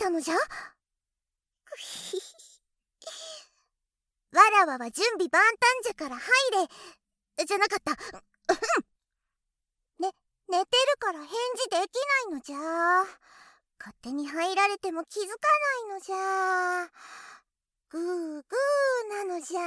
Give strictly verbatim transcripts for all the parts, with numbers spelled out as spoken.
たのじゃ。くひひ。わらわは準備万端じゃから入れ。じゃなかった。ね、寝てるから返事できないのじゃ。勝手に入られても気づかないのじゃ。グーグーなのじゃ。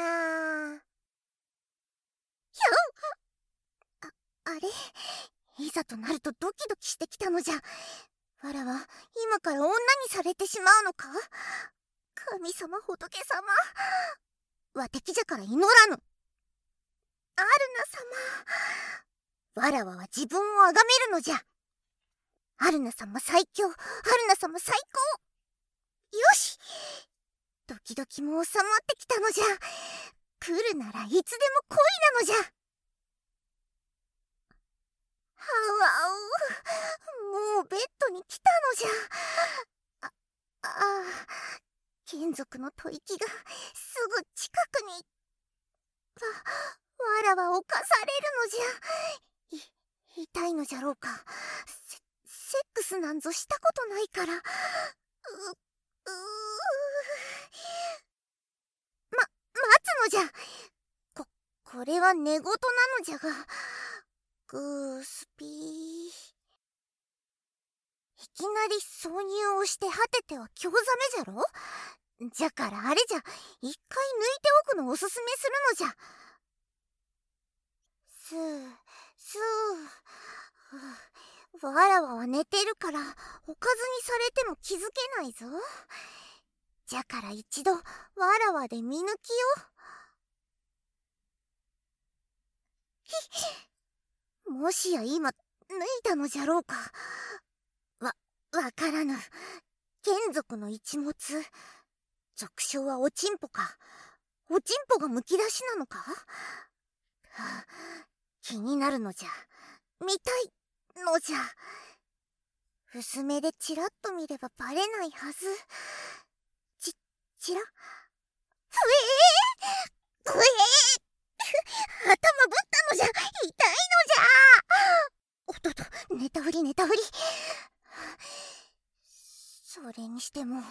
ひゃあ、あれ、いざとなるとドキドキしてきたのじゃ。わらは今から女にされてしまうのか。神様仏様、わ敵じゃから祈らぬ。アルナ様、わらわは自分をあがめるのじゃ。アルナ様最強、アルナ様最高。よし、ドキドキも収まってきたのじゃ。来るならいつでも恋なのじゃ。はわお、もうベッドに来たのじゃ。あ、ああ、眷属の吐息がすぐ近くに。わ、わらは侵されるのじゃ。い、痛いのじゃろうか。セ、セックスなんぞしたことないから。う、うー。ま、待つのじゃ。こ、これは寝言なのじゃが。グースピー。いきなり挿入をして果てては興ざめじゃろ。じゃからあれじゃ、一回抜いておくのをおすすめするのじゃ。スースー。わらわは寝てるからおかずにされても気づけないぞ。じゃから一度わらわで見抜きよ。ひっ、もしや今脱いだのじゃろうか。わ、わからぬ。眷属の一物、俗称はおちんぽか。おちんぽがむき出しなのか。はあ、気になるのじゃ。見たいのじゃ。薄めでチラッと見ればバレないはず。ち、ちら。ふえーふえー頭ぶったのじゃ。痛いのじゃ。おっとっと、寝たふり寝たふり。それにしても、は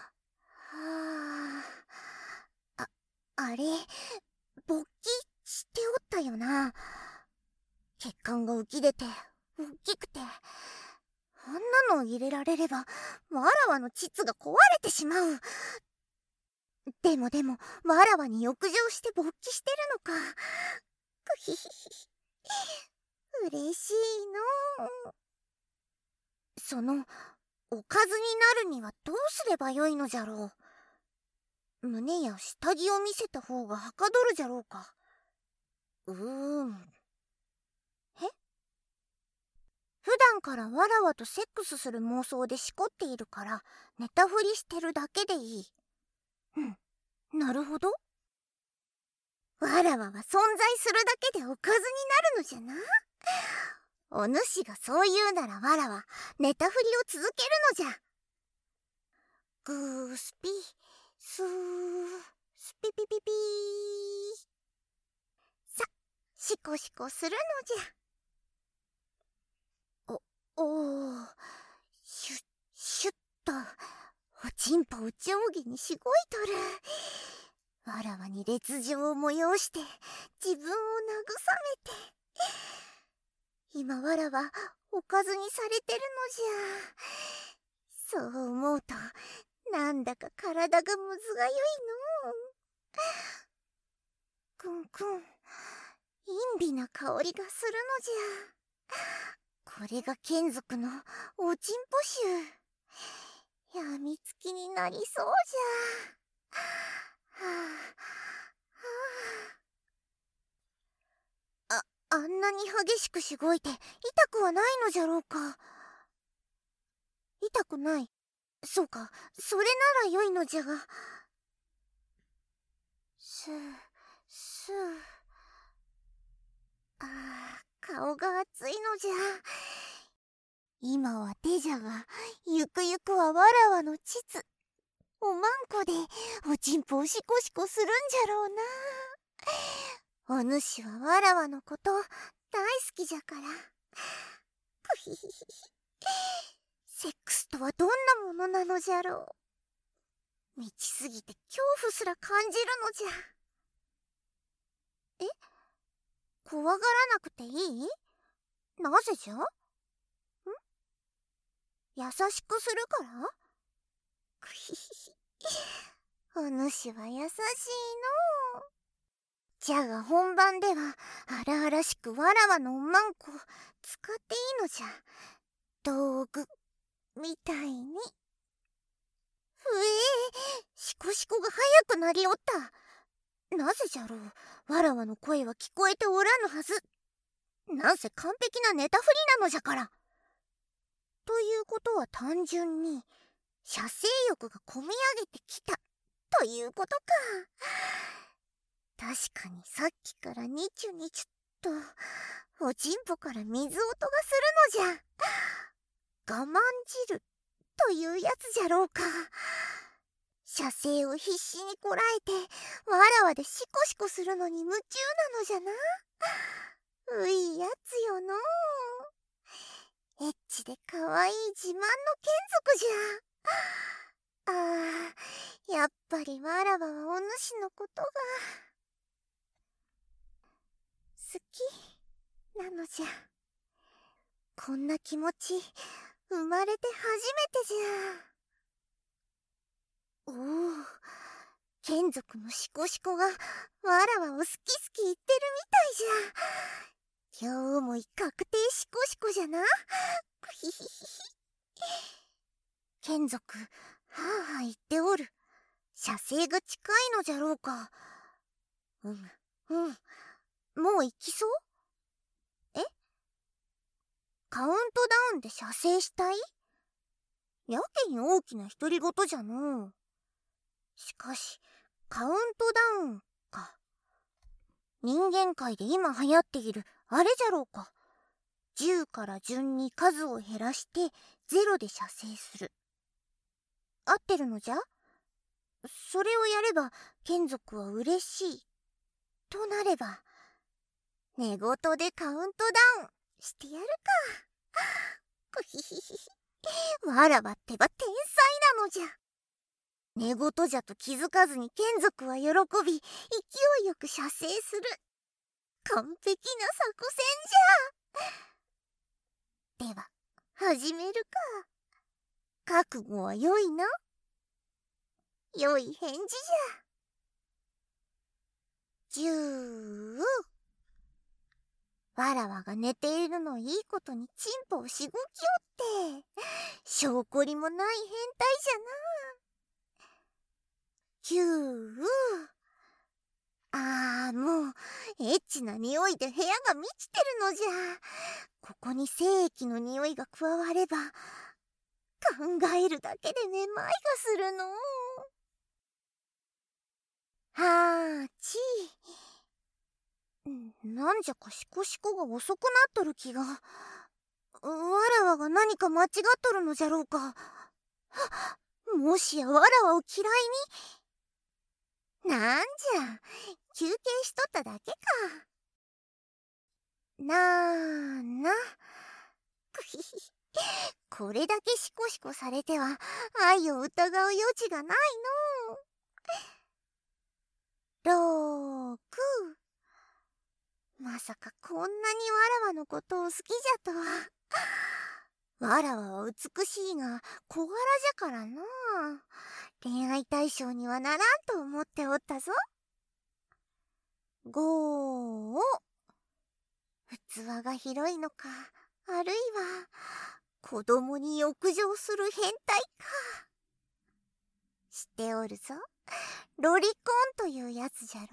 あ、あ、あれ、勃起しておったよな。血管が浮き出て、大きくて。あんなのを入れられれば、わらわの膣が壊れてしまう。でもでも、わらわに浴場して勃起してるのか。くひひひ。嬉しいの。その、おかずになるにはどうすればよいのじゃろう。胸や下着を見せた方がはかどるじゃろうか。うーん。え？普段からわらわとセックスする妄想でしこっているから寝たふりしてるだけでいい。うん、なるほど。わらわは存在するだけでおかずになるのじゃな。お主がそう言うならわらは寝たふりを続けるのじゃ。グースピスースピピピピー。さ、シコシコするのじゃ。おお、シュッシュッとおちんぽを上下にしごいとる。わらわに烈情を催して自分を慰めて。今わらはおかずにされてるのじゃ。そう思うとなんだか体がむずがゆいのう。くんくん、陰微な香りがするのじゃ。これが眷属のおちんぽ臭。やみつきになりそうじゃ。はあ、はあ。あ、あんなに激しくしごいて痛くはないのじゃろうか。痛くない。そうか、それなら良いのじゃが。スースー。ああ、顔が熱いのじゃ。今は手じゃが、ゆくゆくはわらわの膣、おまんこでおちんぽをシコシコするんじゃろうな。お主はわらわのこと大好きじゃから。くひひひ。 セックスとはどんなものなのじゃろう。未知すぎて恐怖すら感じるのじゃ。え、怖がらなくていい？なぜじゃ？ん？優しくするから？くひひひ。お主は優しいのう。じゃが本番では荒々しくわらわのおまんこ使っていいのじゃ。道具みたいに。ふえ、シコシコが早くなりおった。なぜじゃろう。わらわの声は聞こえておらぬはず。なんせ完璧なネタ振りなのじゃから。ということは単純に射精欲がこみ上げてきたということか。確かにさっきからニチュニチュっとおちんぽから水音がするのじゃ。我慢汁というやつじゃろうか。射精を必死にこらえてわらわでシコシコするのに夢中なのじゃな。ういやつよのう。エッチでかわいい自慢の眷属じゃ。ああ、やっぱりわらわはお主のことが好きなのじゃ。こんな気持ち生まれて初めてじゃ。おお、眷属のシコシコがわらわを好き好き言ってるみたいじゃ。今日も確定シコシコじゃな。くひひひひ。眷属はあはあ言っておる。射精が近いのじゃろうか。うむうん、もう行きそう？え？カウントダウンで射精したい？やけに大きな独り言じゃのう。しかしカウントダウンか。人間界で今流行っているあれじゃろうか。じゅうから順に数を減らしてゼロで射精する。合ってるのじゃ？それをやれば眷属は嬉しいとなれば寝言でカウントダウンしてやるか。くひひひひ。わらわってば天才なのじゃ。寝言じゃと気づかずに眷属は喜び勢いよく射精する。完璧な作戦じゃ。では始めるか。覚悟は良いな。良い返事じゃ。じゅう。わらわが寝ているのいいことにチンポをしごきおって証拠りもない変態じゃな。きゅう。あーもうエッチな匂いで部屋が満ちてるのじゃ。ここに精液の匂いが加われば考えるだけでめまいがするの。はーちなんじゃかシコシコが遅くなっとる気が。わらわが何か間違っとるのじゃろうか。もしやわらわを嫌いに。なんじゃ休憩しとっただけか。なーな。くひひ。これだけシコシコされては愛を疑う余地がないの。ろーく。まさかこんなにわらわのことを好きじゃとは。わらわは美しいが小柄じゃからな。恋愛対象にはならんと思っておったぞ。ごー。器が広いのか、あるいは子供に浴場する変態か。知っておるぞ。ロリコンというやつじゃろ。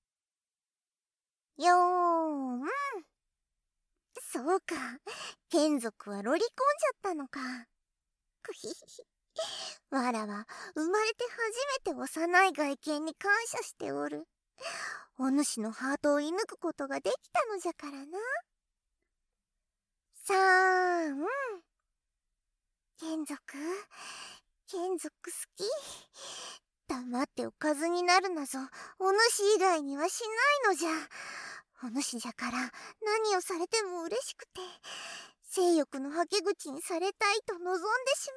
よーん。そうか、眷属はロリコンじゃったのか。くひひひ。わらは生まれて初めて幼い外見に感謝しておる。お主のハートを射抜くことができたのじゃからな。さーん。眷属眷属好き。黙っておかずになるなぞお主以外にはしないのじゃ。お主じゃから何をされても嬉しくて性欲のはけ口にされたいと望んでし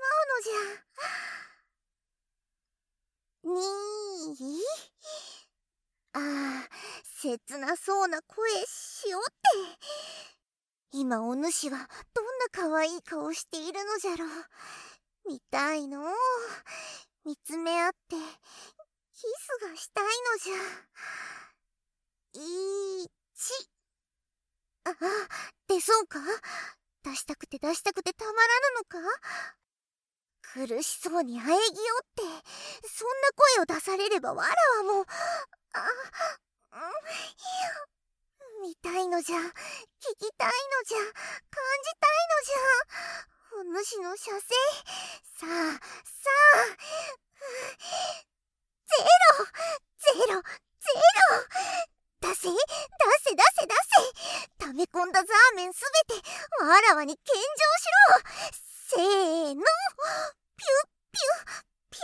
まうのじゃ。にーああ、切なそうな声しおって。今お主はどんな可愛い顔しているのじゃろう。見たいのう。見つめ合ってキスがしたいのじゃ。いちああ、出そうか。出したくて出したくてたまらぬのか。苦しそうにあえぎおって、そんな声を出されればわらはもう、あ、うん、見たいのじゃ、聞きたいのじゃ、感じたいのじゃ。お主の射精、さあ、さあ、ゼロ、ゼロ、ゼロ。出せ、出せ、出せ、出せ。溜め込んだザーメンすべて、わらわに献上しろ。せーの、ピュッピュッ、ピ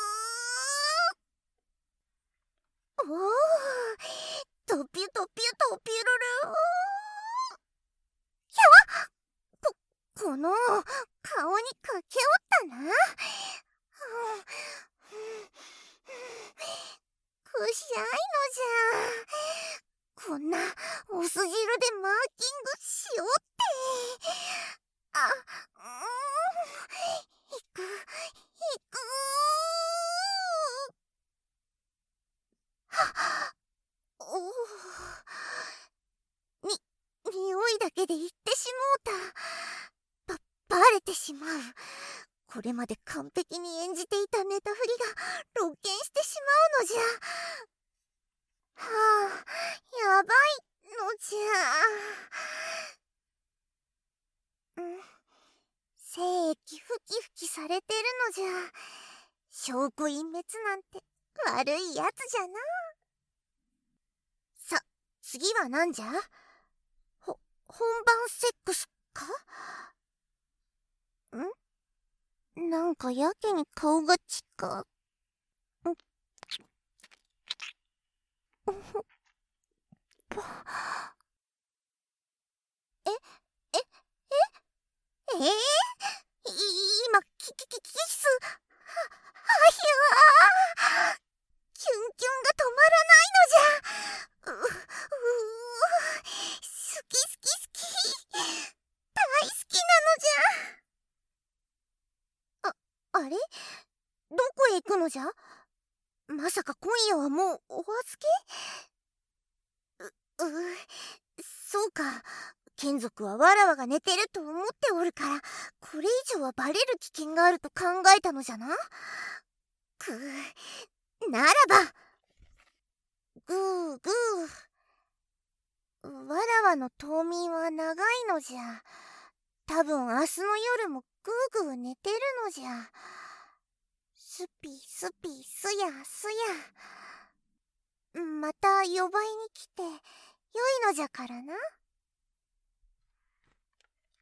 ュー。おー、トピュトピュトピュルルー。ひゃこ、この、顔にかけおったな。くしゃいのじゃ。こんなお酢汁でマーキングしおって。あ、うーん、いく、いくー。はっ、おー。に、匂いだけで言ってしもうた。ば、バレてしまう。これまで完璧に演じていたネタ振りが露見してしまうのじゃ。はあ、やばいのじゃ。ん、精液ふきふきされてるのじゃ。証拠隠滅なんて悪いやつじゃな。さ、次はなんじゃ。ほ、本番セックスか。ん、なんかやけに顔が近っ。え、え、え、えー、今、キキキキス、は、はひゃー、キュンキュンが止まらないのじゃ。う、うー、好き好き好き、大好きなのじゃ。あ、あれ、どこへ行くのじゃ。まさか今夜はもうお預け。う、う、そうか。眷属はわらわが寝てると思っておるから、これ以上はバレる危険があると考えたのじゃな。くー、ならばグーグー。わらわの冬眠は長いのじゃ。多分明日の夜もグーグー寝てるのじゃ。スピスピスヤスヤ。また呼ばいに来てよいのじゃからな。